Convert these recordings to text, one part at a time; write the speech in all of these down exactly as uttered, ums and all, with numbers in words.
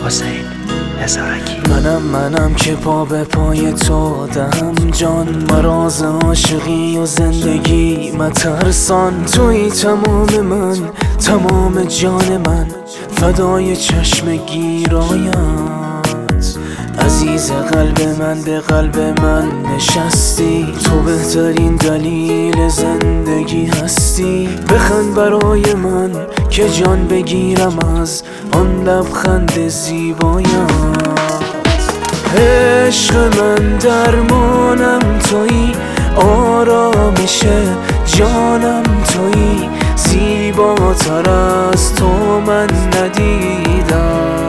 حسین هزارکی. منم منم که پا به پای تو دهم جان، مراز عاشقی و زندگی مترسان. توی تمام من، تمام جان من، فدای چشم گیرایت. عزیز قلب من، به قلب من نشستی، تو بهترین دلیل زندگی هستی. بخند برای من که جان بگیرم از آن لبخند زیبایت. عشق من درمانم تویی، آرامش جانم تویی، زیباتر از تو من ندیدم.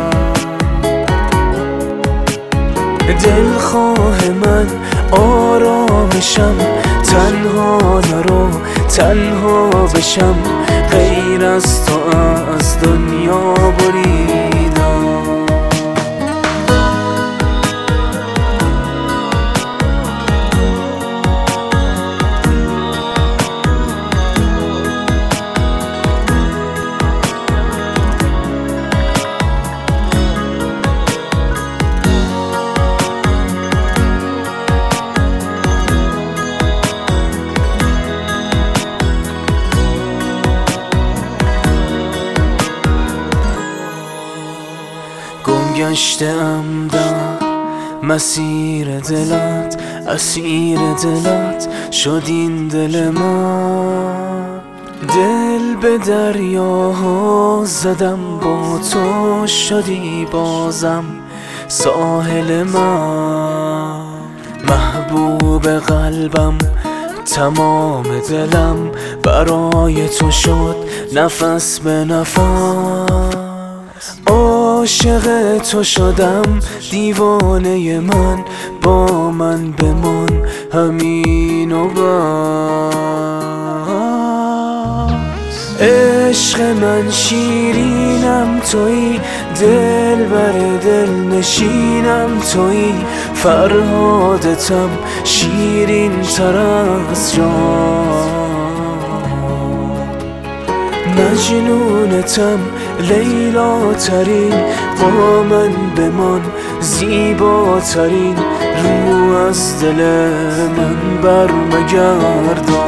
دلخواه من، آرامشم، تنها نرو تنها بشم، غیر از تو از دنیا بریدم. گشتم در مسیر دلت، اسیر دلت شد این دل من. دل به دریاها زدم، با تو شدی بازم ساحل من. محبوب قلبم، تمام دلم برای تو شد نفس به نفس. عاشق تو شدم، دیوانه من، با من بمان همین و بس. عشق من شیرینم تویی، دل بر دل نشینم تویی، فرهادتم شیرین تر از جان. مجنونتم لیلا ترین، با من بمان زیباترین، رو از دل من برمگردان.